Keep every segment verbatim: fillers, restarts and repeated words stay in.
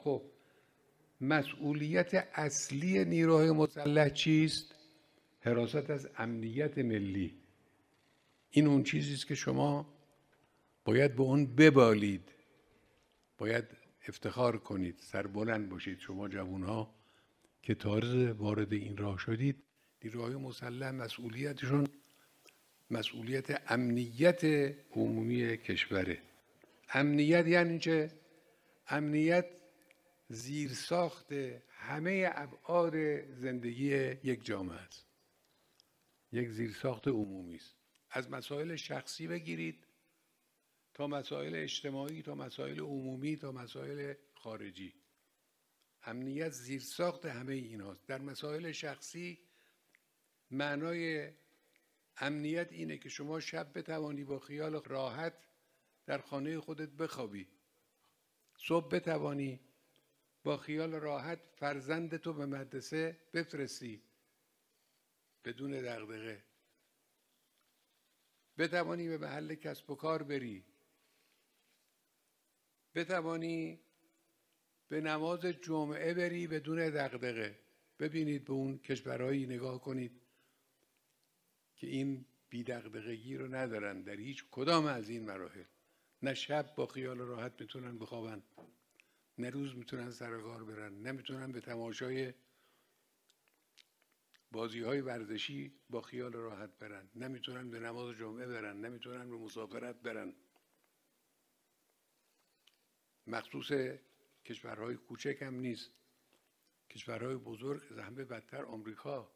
خب مسئولیت اصلی نیروهای مسلح چیست؟ حراست از امنیت ملی. این اون چیزی است که شما باید به اون ببالید، باید افتخار کنید، سربلند باشید. شما جوانها که تازه وارد این راه شدید، نیروهای مسلح مسئولیتشون مسئولیت امنیت عمومی کشوره. امنیت یعنی چه؟ امنیت زیرساخت همه ابعاد زندگی یک جامعه است، یک زیرساخت عمومی است. از مسائل شخصی بگیرید تا مسائل اجتماعی، تا مسائل عمومی، تا مسائل خارجی. امنیت زیرساخت همه ایناست. در مسائل شخصی معنای امنیت اینه که شما شب بتوانی با خیال راحت در خانه خودت بخوابی، صبح بتوانی با خیال راحت فرزندتو به مدرسه بفرستی بدون دغدغه، بتوانی به محل کسب و کار بری، بتوانی به نماز جمعه بری بدون دغدغه. ببینید به اون کشورهایی نگاه کنید که این بی‌دغدغگی رو ندارن در هیچ کدام از این مراحل. نه شب با خیال راحت میتونن بخوابن، نه روز میتونن سر کار برن، نه میتونن به تماشای بازی‌های ورزشی با خیال راحت برن، نه میتونن به نماز جمعه برن، نه میتونن به مسافرت برن. مخصوص کشورهای کوچک هم نیست، کشورهای بزرگ از همه بدتر آمریکا.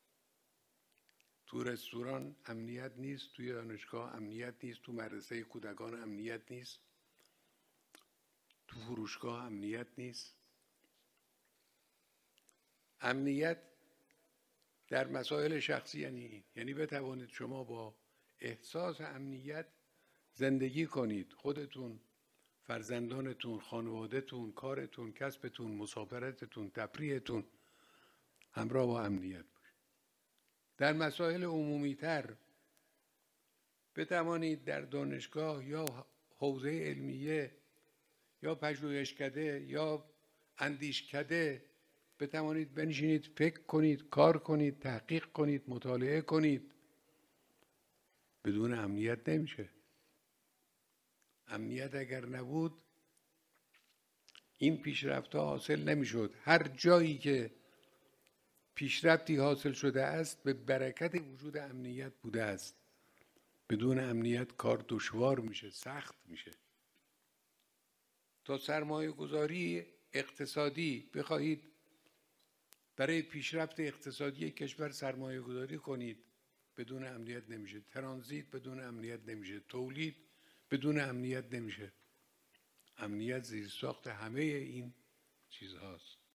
تو رستوران امنیت نیست، توی دانشگاه امنیت نیست، تو مدرسه کودکان امنیت نیست، تو فروشگاه امنیت نیست. امنیت در مسائل شخصی یعنی یعنی بتوانید شما با احساس امنیت زندگی کنید، خودتون، فرزندانتون، خانوادهتون، کارتون، کسبتون، مسافرتتون، تفریحتون همراه با امنیت باشه. در مسائل عمومی تر بتوانید در دانشگاه یا حوزه علمیه یا پژوهشکده یا اندیشکده بتوانید بنشینید، فکر کنید، کار کنید، تحقیق کنید، مطالعه کنید. بدون امنیت نمیشه. امنیت اگر نبود این پیشرفت‌ها حاصل نمیشد. هر جایی که پیشرفتی حاصل شده است به برکت وجود امنیت بوده است. بدون امنیت کار دشوار میشه، سخت میشه. تا سرمایه گذاری اقتصادی بخواهید برای پیشرفت اقتصادی کشور سرمایه گذاری کنید، بدون امنیت نمیشه. ترانزیت بدون امنیت نمیشه. تولید بدون امنیت نمیشه. امنیت زیرساخت همه این چیزهاست.